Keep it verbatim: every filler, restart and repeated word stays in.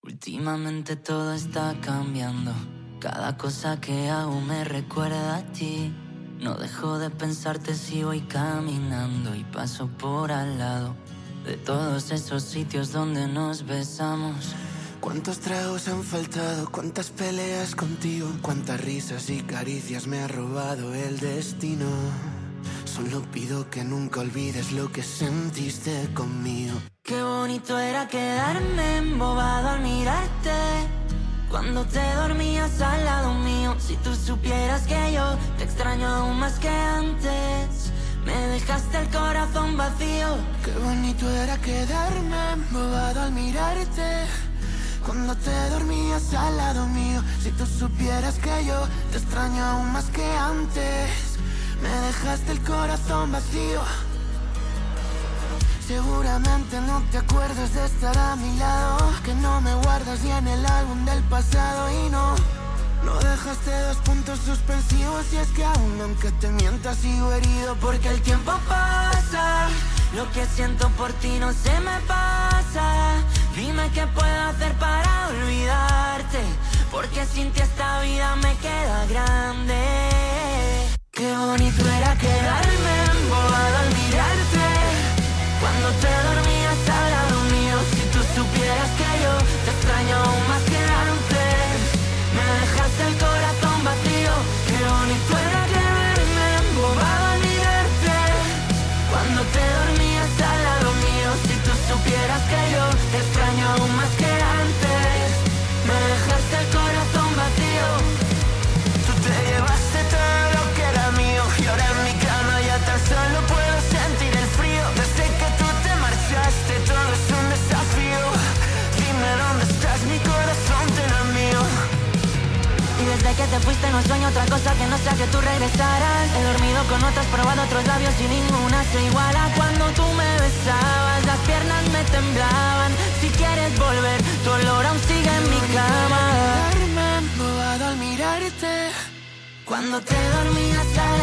Últimamente todo está cambiando. Cada cosa que hago me recuerda a ti. No dejo de pensarte si voy caminando y paso por al lado de todos esos sitios donde nos besamos. ¿Cuántos tragos han faltado? ¿Cuántas peleas contigo? ¿Cuántas risas y caricias me ha robado el destino? Solo pido que nunca olvides lo que sentiste conmigo. Qué bonito era quedarme embobado al mirarte cuando te dormías al lado mío. Si tú supieras que yo te extraño aún más que antes. Me dejaste el corazón vacío. Qué bonito era quedarme embobado al mirarte cuando te dormías al lado mío. Si tú supieras que yo te extraño aún más que antes. Me dejaste el corazón vacío. Seguramente no te acuerdas de estar a mi lado, que no me guardas ni en el álbum del pasado. Y no, no dejaste dos puntos suspensivos. Y es que aún aunque te mientas sigo herido. Porque el tiempo pasa, lo que siento por ti no se me pasa. Dime qué puedo hacer para olvidarte, porque sin ti esta vida me queda grande. Qué bonito era quedarme embobado al mirarte cuando te dormías al lado mío. Si tú supieras que yo te extraño aún más que antes. Me dejaste el corazón vacío. Qué bonito era quedarme embobado al mirarte cuando te dormías al lado mío. Si tú supieras que yo te extraño aún más que antes. Me dejaste el corazón vacío. Tú te llevaste todo lo que era mío y ahora en mi cama ya tan solo puedo sentir el frío. Desde que tú te marchaste todo es un desafío. Dime dónde estás, mi corazón te lo envío. Y desde que te fuiste no sueño otra cosa que no sea que tú regresaras. He dormido con otras, probado otros labios y ninguna se iguala. Cuando tú me besabas las piernas me temblaban. Si quieres volver, tu olor aún sigue en mi cama. Quedarme embobado al mirarte cuando te dormías al